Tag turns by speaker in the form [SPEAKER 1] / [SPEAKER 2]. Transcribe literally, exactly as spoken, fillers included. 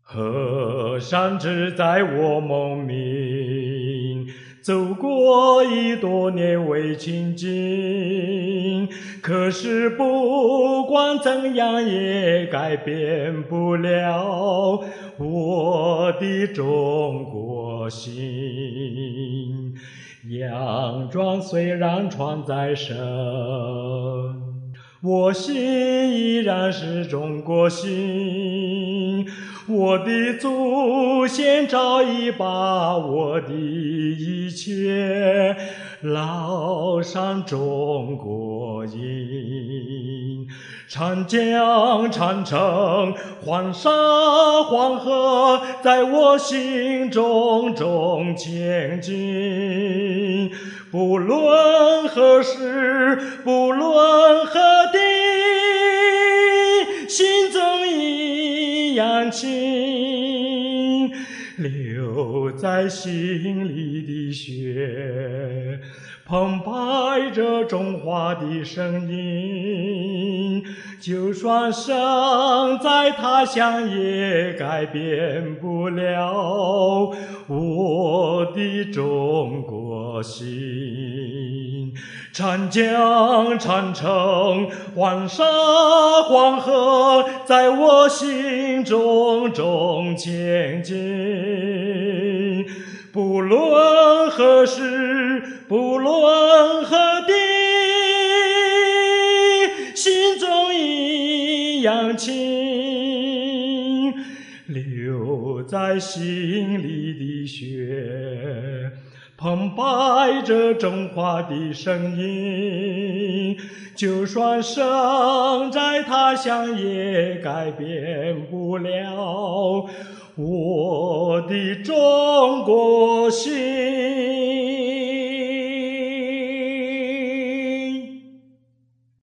[SPEAKER 1] 河山只在我梦寐，走过一多年未清净，可是不管怎样也改变不了我的中国心。佯装虽然穿在身，我心依然是中国心。我的祖先早已把我的一切烙上中国印。长江、长城、黄沙、黄河，在我心中中前进。不论何时，不论何地，心中一样情，留在心里的血，澎湃着中华的声音。就算生在他乡，也改变不了我的中国心。长江、长城、黄沙、黄河，在我心中中前进。不论何时，不论何地，心中一样情，留在心里的血，澎湃着中华的声音。就算生在他乡，也改变不了我的中国心。